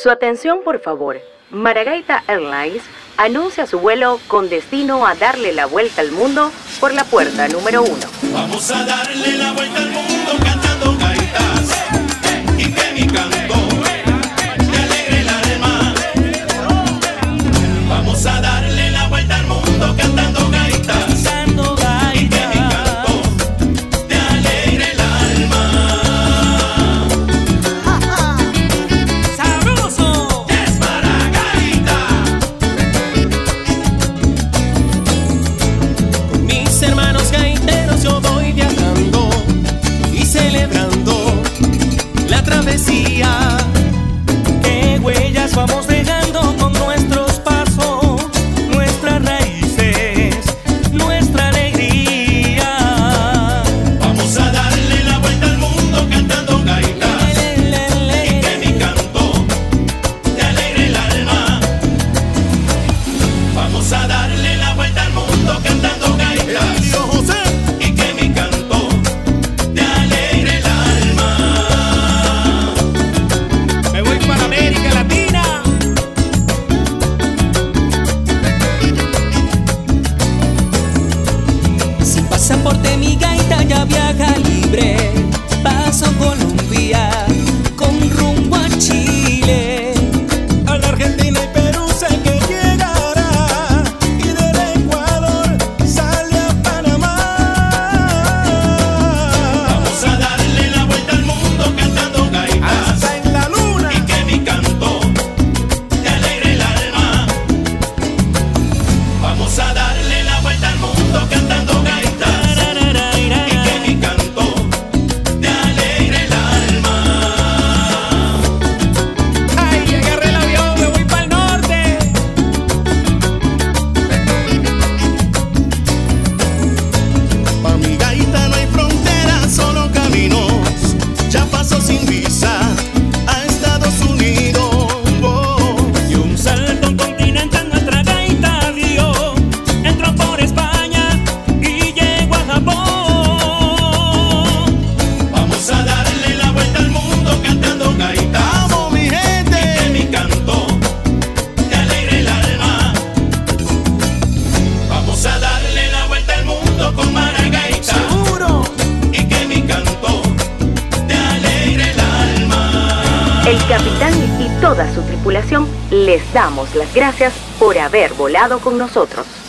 Su atención, por favor. Maragaita Airlines anuncia su vuelo con destino a darle la vuelta al mundo por la puerta número 1. Vamos a darle la vuelta al mundo cantando gaitas y que mi canto te alegre el alma. Vamos a darle la vuelta al mundo cantando gaitas y que mi canto te alegre el alma. ¡Sabroso! Es Maragaita. Con mis hermanos gaiteros yo voy viajando y celebrando la travesía. ¿Qué huellas vamos dejando con nuestros pasos, nuestras raíces, nuestra alegría? Vamos a darle la vuelta al mundo cantando gaitas y que mi canto te alegre el alma. Vamos a darle la vuelta al mundo cantando gaitas y que mi canto te alegre el alma. Me voy para América Latina. Sin pasaporte mi gaita ya viaja libre. Paso Colombia con rumbo a Chile. A la Argentina y Perú sé que llegará. Y del Ecuador sale a Panamá. Vamos a darle la vuelta al mundo cantando gaitas Hasta en la luna. y que mi canto te alegre el alma. Vamos a darle la vuelta al mundo cantando gaitas y que mi canto te alegre el alma. Ay, agarré el avión, me voy para el norte. Pa' mi gaita no hay fronteras, solo caminos. Ya paso sin visa a Estados Unidos. Y un salto un continente en nuestra gaita dio. Entró por España y llegó a Japón. Vamos a darle la vuelta al mundo cantando gaitas. ¡Vamos, mi Y que gente! mi canto te alegre el alma. Vamos a darle la vuelta al mundo con Maragaita ¡Seguro! y que mi canto te alegre el alma. El capitán y toda su tripulación les damos las gracias por haber volado con nosotros.